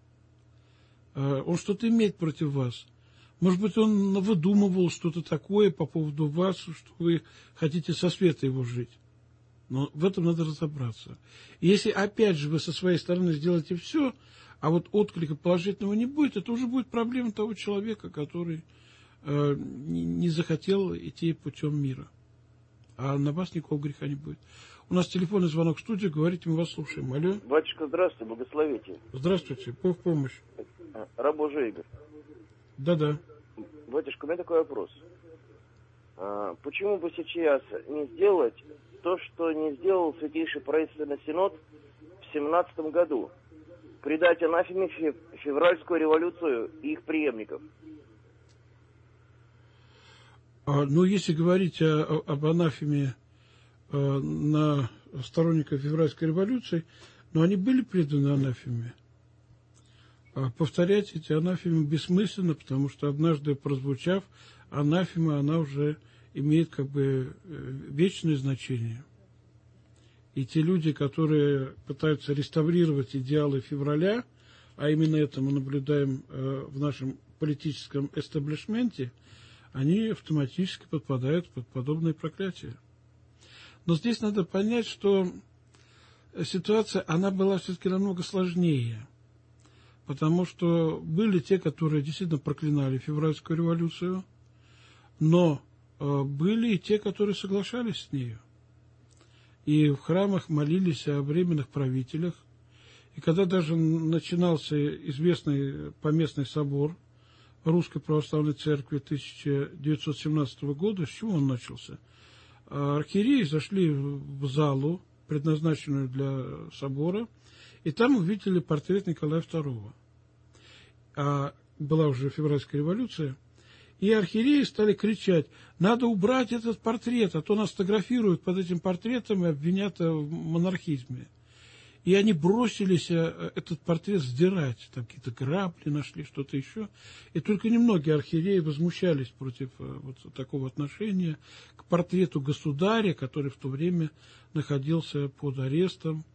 S4: Он что-то имеет против вас. Может быть, он выдумывал что-то такое по поводу вас, что вы хотите со света его жить. Но в этом надо разобраться. И если, опять же, вы со своей стороны сделаете все, а вот отклика положительного не будет, это уже будет проблема того человека, который э, не захотел идти путем мира. А на вас никакого греха не будет. У нас телефонный звонок в студию, говорите, мы вас слушаем. Алло.
S6: Батюшка, здравствуйте, благословите.
S4: Здравствуйте, Бог в помощь.
S6: Раб Божий Игорь.
S4: Да-да.
S6: Батюшка, у меня такой вопрос. А, почему бы сейчас не сделать то, что не сделал Святейший Правительственный Синод в семнадцатом году? Предать анафеме февральскую революцию и их преемников?
S4: А, ну, если говорить о, о, об анафеме э, на сторонников февральской революции, но они были преданы анафеме. А повторять эти анафемы бессмысленно, потому что однажды прозвучав, анафема, она уже имеет как бы вечное значение. И те люди, которые пытаются реставрировать идеалы февраля, а именно это мы наблюдаем э, в нашем политическом эстаблишменте, они автоматически подпадают под подобные проклятия. Но здесь надо понять, что ситуация, она была все-таки намного сложнее. Потому что были те, которые действительно проклинали февральскую революцию, но э, были и те, которые соглашались с нею. И в храмах молились о временных правителях. И когда даже начинался известный поместный собор Русской Православной Церкви тысяча девятьсот семнадцатого года, с чего он начался? Архиереи зашли в залу, предназначенную для собора, и там увидели портрет Николая второго. А была уже февральская революция. И архиереи стали кричать, надо убрать этот портрет, а то нас фотографируют под этим портретом и обвинят в монархизме. И они бросились этот портрет сдирать. Там какие-то грабли нашли, что-то еще. И только немногие архиереи возмущались против вот такого отношения к портрету государя, который в то время находился под арестом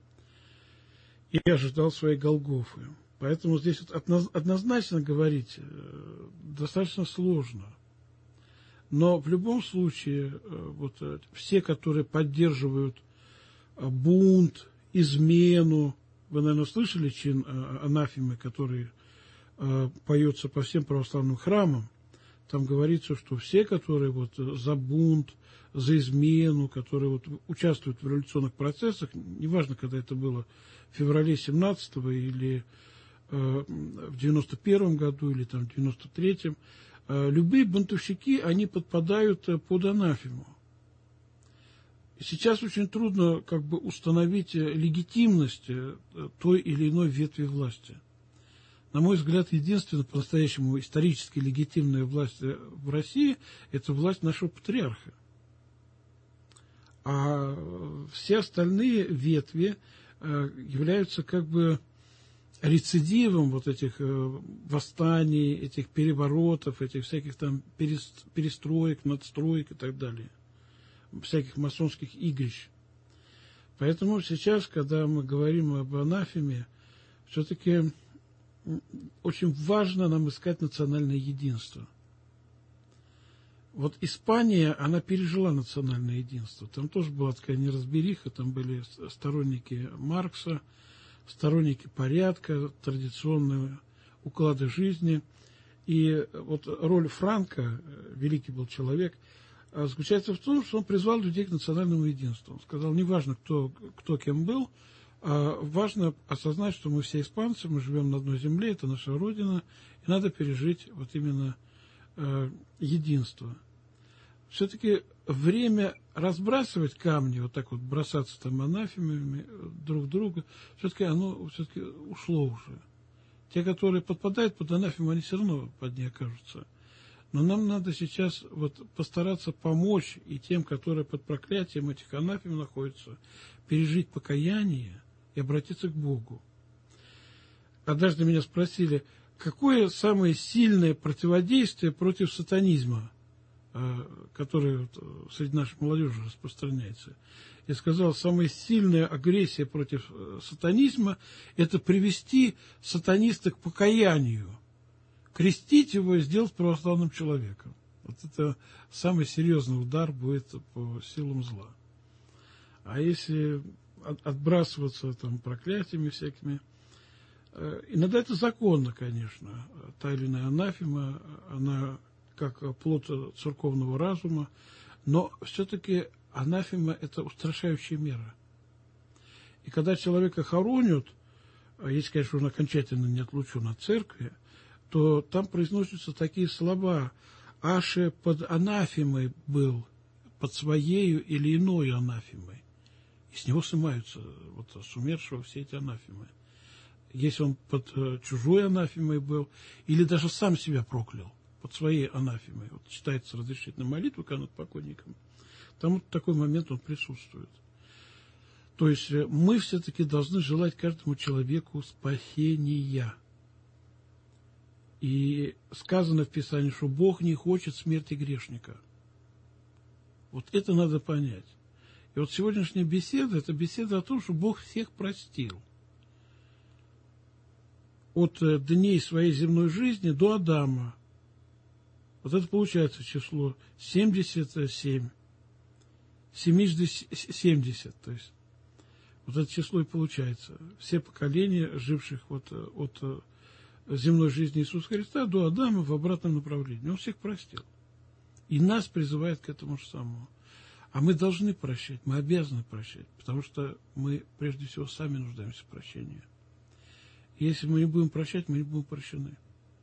S4: и ожидал своей Голгофы. Поэтому здесь однозначно говорить достаточно сложно. Но в любом случае, вот, все, которые поддерживают бунт, измену, вы, наверное, слышали чин анафемы, который поется по всем православным храмам, там говорится, что все, которые вот за бунт, за измену, которые вот участвуют в революционных процессах, неважно, когда это было, в феврале семнадцатого или э, в девяносто первом году, или там в девяносто третьем, э, любые бунтовщики, они подпадают под анафему. И сейчас очень трудно как бы установить легитимность той или иной ветви власти. На мой взгляд, единственная по-настоящему исторически легитимная власть в России – это власть нашего патриарха. А все остальные ветви являются как бы рецидивом вот этих восстаний, этих переворотов, этих всяких там перестроек, надстроек и так далее, всяких масонских игрищ. Поэтому сейчас, когда мы говорим об анафеме, все-таки очень важно нам искать национальное единство. Вот Испания, она пережила национальное единство. Там тоже была такая неразбериха, там были сторонники Маркса, сторонники порядка, традиционные уклады жизни. И вот роль Франко, великий был человек, заключается в том, что он призвал людей к национальному единству. Он сказал, неважно, кто, кто кем был, А важно осознать, что мы все испанцы, мы живем на одной земле, это наша Родина, и надо пережить вот именно э, единство. Все-таки время разбрасывать камни, вот так вот бросаться там анафемами друг друга, все-таки оно все-таки ушло уже. Те, которые подпадают под анафему, они все равно под ней окажутся. Но нам надо сейчас вот постараться помочь и тем, которые под проклятием этих анафем находятся, пережить покаяние и обратиться к Богу. Однажды меня спросили, какое самое сильное противодействие против сатанизма, которое среди нашей молодежи распространяется. Я сказал, самая сильная агрессия против сатанизма – это привести сатаниста к покаянию, крестить его и сделать православным человеком. Вот это самый серьезный удар будет по силам зла. А если отбрасываться там проклятиями всякими, иногда это законно, конечно. Та или иная анафема, она как плод церковного разума, но все-таки анафема – это устрашающая мера. И когда человека хоронят, если, конечно, он окончательно не отлучен от церкви, то там произносятся такие слова: «Аше под анафемой был, под своею или иной анафемой». И с него снимаются, вот, с умершего все эти анафемы. Если он под э, чужой анафемой был, или даже сам себя проклял, под своей анафемой. Вот читается разрешительная молитва, когда над покойником. Там вот такой момент он присутствует. То есть мы все-таки должны желать каждому человеку спасения. И сказано в Писании, что Бог не хочет смерти грешника. Вот это надо понять. И вот сегодняшняя беседа, это беседа о том, что Бог всех простил. От дней своей земной жизни до Адама. Вот это получается число семьдесят семь. семьдесят семьдесят, то есть. Вот это число и получается. Все поколения, живших вот от земной жизни Иисуса Христа до Адама в обратном направлении. Он всех простил. И нас призывает к этому же самому. А мы должны прощать, мы обязаны прощать, потому что мы, прежде всего, сами нуждаемся в прощении. Если мы не будем прощать, мы не будем прощены.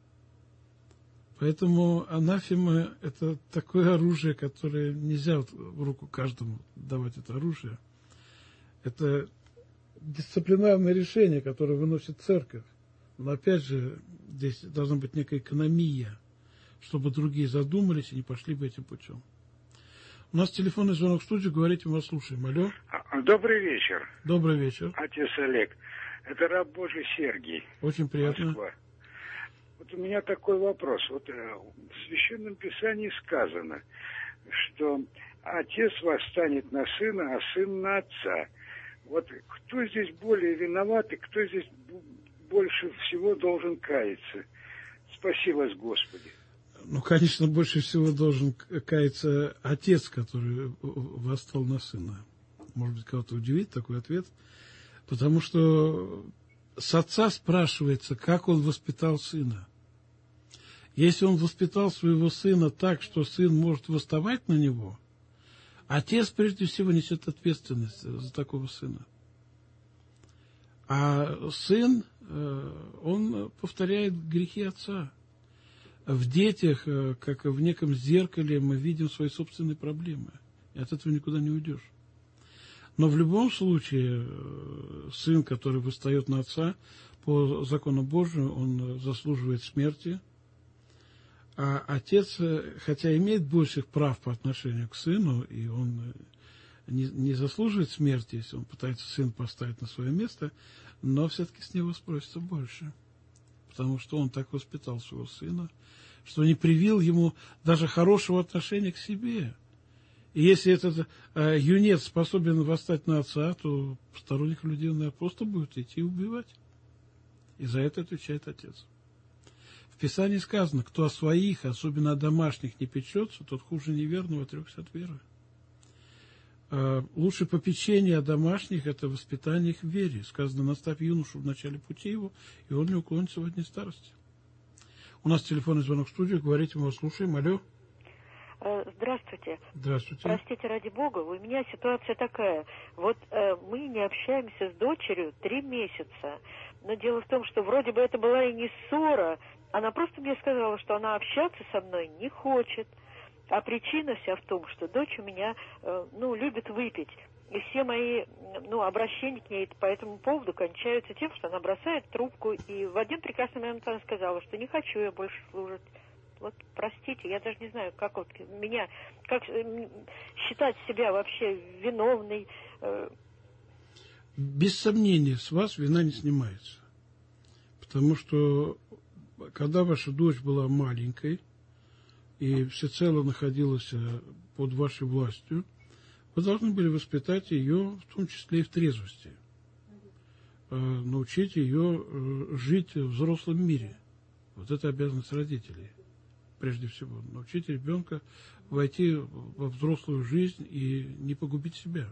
S4: Поэтому анафема – это такое оружие, которое нельзя вот в руку каждому давать это оружие. Это дисциплинарное решение, которое выносит церковь. Но опять же, здесь должна быть некая экономия, чтобы другие задумались и не пошли бы этим путем. У нас телефонный звонок в студию, говорите, мы вас слушаем. Алло.
S7: Добрый вечер.
S4: Добрый вечер.
S7: Отец Олег. Это раб Божий Сергий.
S4: Очень приятно.
S7: Москва. Вот у меня такой вопрос. Вот в Священном Писании сказано, что отец восстанет на сына, а сын на отца. Вот кто здесь более виноват и кто здесь больше всего должен каяться? Спаси вас, Господи.
S4: Ну, конечно, больше всего должен каяться отец, который восстал на сына. Может быть, кого-то удивит такой ответ. Потому что с отца спрашивается, как он воспитал сына. Если он воспитал своего сына так, что сын может восставать на него, отец прежде всего несет ответственность за такого сына. А сын, он повторяет грехи отца. В детях, как в неком зеркале, мы видим свои собственные проблемы. И от этого никуда не уйдешь. Но в любом случае, сын, который восстает на отца, по закону Божию, он заслуживает смерти. А отец, хотя имеет больших прав по отношению к сыну, и он не, не заслуживает смерти, если он пытается сына поставить на свое место, но все-таки с него спросится больше. Потому что он так воспитал своего сына, что не привил ему даже хорошего отношения к себе. И если этот э, юнец способен восстать на отца, то посторонних людей он просто будет идти убивать. И за это отвечает отец. В Писании сказано, кто о своих, особенно о домашних, не печется, тот хуже неверного отрекся от веры. Э, лучше попечение о домашних – это воспитание их в вере. Сказано, наставь юношу в начале пути его, и он не уклонится в дни старости. У нас телефонный звонок в студию, говорите, мы вас слушаем. Алло.
S8: Здравствуйте.
S4: Здравствуйте.
S8: Простите, ради бога, у меня ситуация такая. Вот э, мы не общаемся с дочерью три месяца. Но дело в том, что вроде бы это была и не ссора. Она просто мне сказала, что она общаться со мной не хочет. А причина вся в том, что дочь у меня, э, ну, любит выпить. И все мои, ну, обращения к ней по этому поводу кончаются тем, что она бросает трубку. И в один прекрасный момент она сказала, что не хочу я больше служить. Вот, простите, я даже не знаю, как вот меня, как считать себя вообще виновной.
S4: Без сомнения, с вас вина не снимается. Потому что, когда ваша дочь была маленькой и всецело находилась под вашей властью, вы должны были воспитать ее, в том числе и в трезвости. Научить ее жить в взрослом мире. Вот это обязанность родителей. Прежде всего, научить ребенка войти во взрослую жизнь и не погубить себя.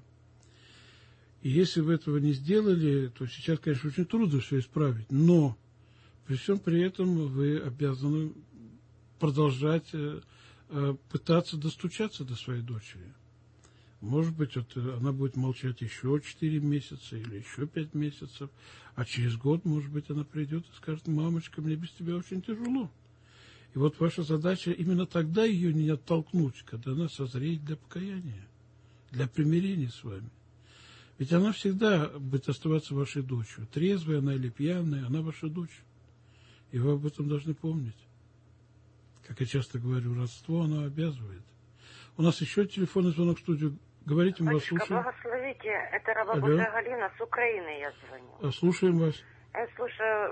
S4: И если вы этого не сделали, то сейчас, конечно, очень трудно все исправить. Но при всем при этом вы обязаны продолжать пытаться достучаться до своей дочери. Может быть, вот она будет молчать еще четыре месяца или еще пять месяцев, а через год, может быть, она придет и скажет: мамочка, мне без тебя очень тяжело. И вот ваша задача именно тогда ее не оттолкнуть, когда она созреет для покаяния, для примирения с вами. Ведь она всегда будет оставаться вашей дочерью. Трезвая она или пьяная, она ваша дочь. И вы об этом должны помнить. Как я часто говорю, родство, оно обязывает. У нас еще телефонный звонок в студию. Говорите, мы вас слушаем.
S9: Благословите, это раба Божия Галина, с Украины я звоню.
S4: Слушаем вас.
S9: Я слушаю,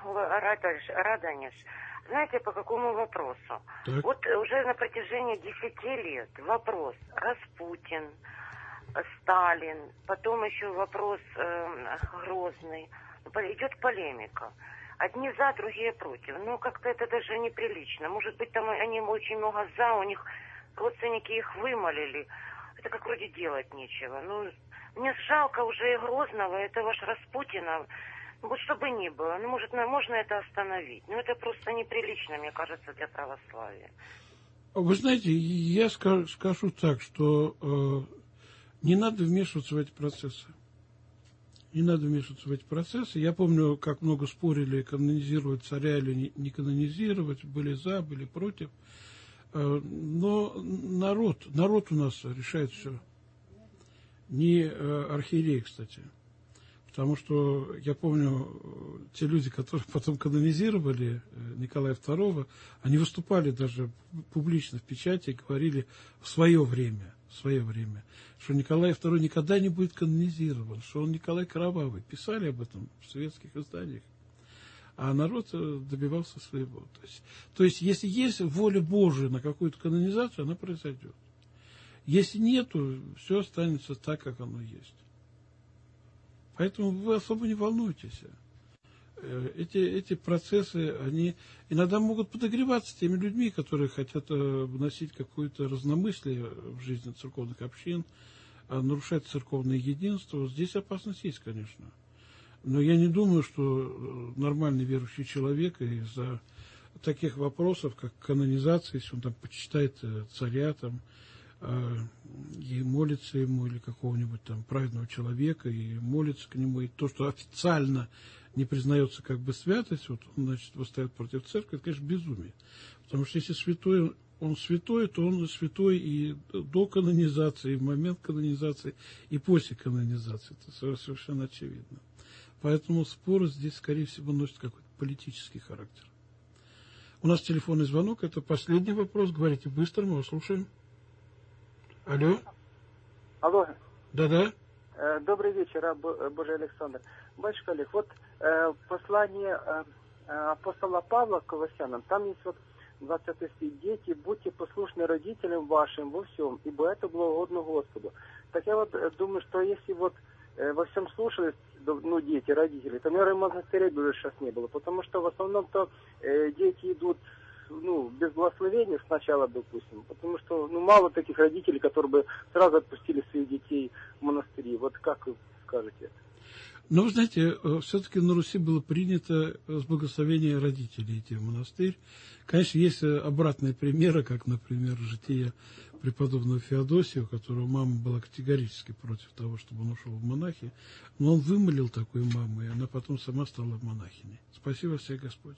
S9: Радонеж. Знаете, по какому вопросу?
S4: Так.
S9: Вот уже на протяжении десяти лет вопрос Распутин, Сталин, потом еще вопрос э, Грозный. Идет полемика. Одни за, другие против. Ну, как-то это даже неприлично. Может быть, там они очень много за, у них родственники их вымолили. Это как вроде делать нечего. Ну, мне жалко уже и Грозного, это ваш Распутина. Вот чтобы ни было, ну, может, можно это остановить. Но это просто неприлично, мне кажется, для православия.
S4: Вы знаете, я скажу, скажу так, что э, не надо вмешиваться в эти процессы. Не надо вмешиваться в эти процессы. Я помню, как много спорили, канонизировать царя или не, не канонизировать. Были за, были против. Э, но народ, народ у нас решает все. Не э, архиерей, кстати. Потому что я помню, те люди, которые потом канонизировали Николая второго, они выступали даже публично в печати и говорили в свое время, в свое время, что Николай второй никогда не будет канонизирован, что он Николай Кровавый. Писали об этом в советских изданиях. А народ добивался своего. То есть, то есть если есть воля Божия на какую-то канонизацию, она произойдет. Если нету, все останется так, как оно есть. Поэтому вы особо не волнуйтесь. Эти, эти процессы, они иногда могут подогреваться теми людьми, которые хотят вносить какое-то разномыслие в жизнь церковных общин, нарушать церковное единство. Здесь опасность есть, конечно. Но я не думаю, что нормальный верующий человек из-за таких вопросов, как канонизация, если он там почитает царя, там, и молится ему, или какого-нибудь там праведного человека, и молится к нему, и то, что официально не признается как бы святость, вот он, значит, восстает против церкви, это, конечно, безумие. Потому что если святой, он святой, то он святой и до канонизации, и в момент канонизации, и после канонизации. Это совершенно очевидно. Поэтому споры здесь, скорее всего, носят какой-то политический характер. У нас телефонный звонок, это последний вопрос. Говорите быстро, мы вас слушаем. Алло.
S10: Алло.
S4: Да-да.
S10: Э, добрый вечер, раб Божий Александр. Батюшка Олег, вот э, послание э, апостола Павла к Колоссянам, там есть вот двадцатый стих: «Дети, будьте послушны родителям вашим во всем, ибо это было угодно Господу». Так я вот думаю, что если вот э, во всем слушались, ну, дети, родители, то, наверное, монастырей бы сейчас не было, потому что в основном-то э, дети идут, ну, без благословения сначала, допустим, потому что, ну, мало таких родителей, которые бы сразу отпустили своих детей в монастыри. Вот как вы скажете это?
S4: Но, вы знаете, все-таки на Руси было принято с благословения родителей идти в монастырь. Конечно, есть обратные примеры, как, например, житие преподобного Феодосия, у которого мама была категорически против того, чтобы он ушел в монахи. Но он вымолил такую маму, и она потом сама стала монахиней. Спасибо всем, Господь.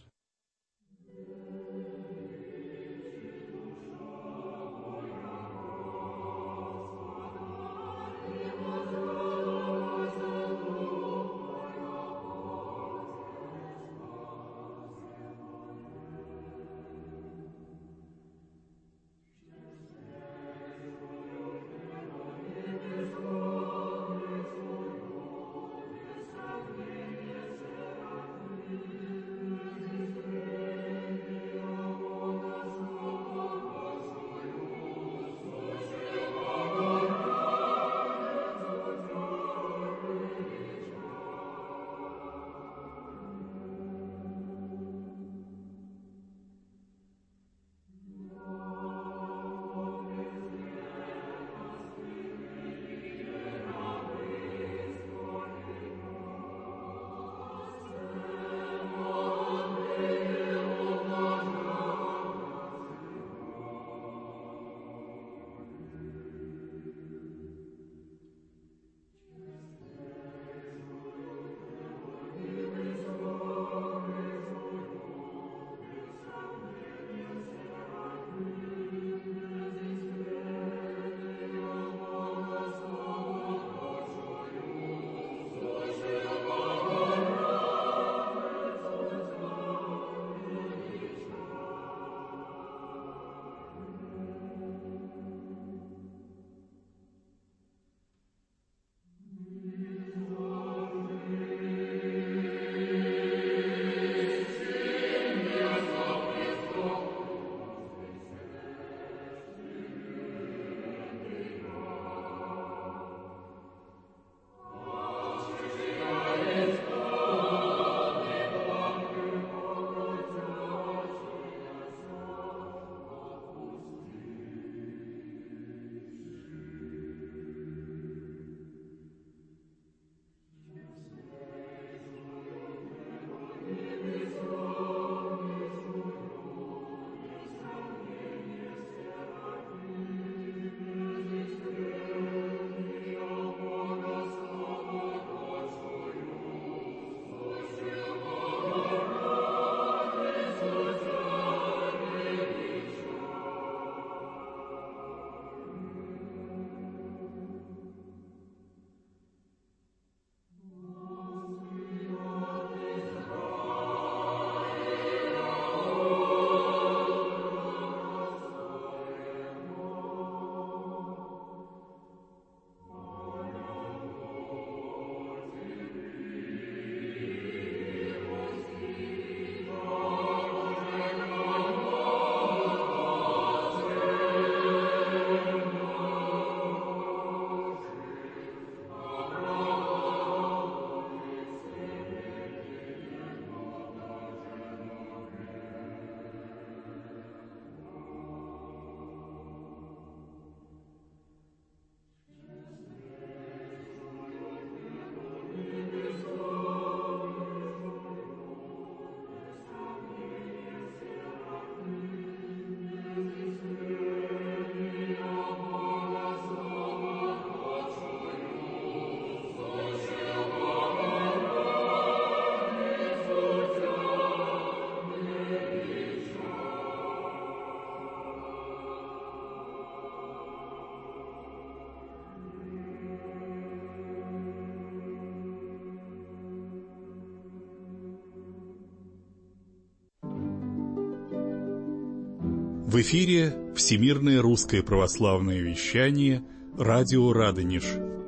S2: В эфире Всемирное русское православное вещание, радио Радонеж.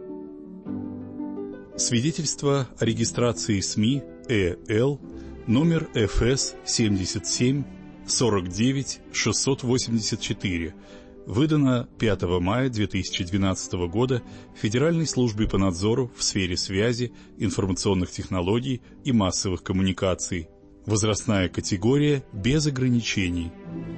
S2: Свидетельство о регистрации СМИ ЭЛ номер эф эс семьдесят семь сорок девять шестьсот восемьдесят четыре, выдано пятого мая две тысячи двенадцатого года Федеральной службой по надзору в сфере связи, информационных технологий и массовых коммуникаций. Возрастная категория без ограничений.